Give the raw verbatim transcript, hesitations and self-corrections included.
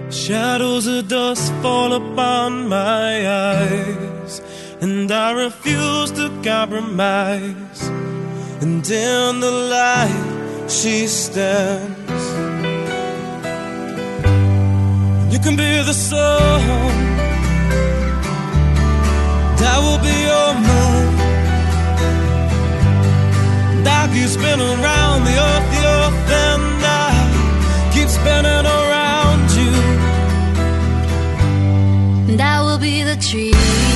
Shadows of dust fall upon my eyes, and I refuse to compromise. And in the light she stands. You can be the sun, that will be your moon. And I keep spinning around the earth, the earth, and I keep spinning around you. And I will be the tree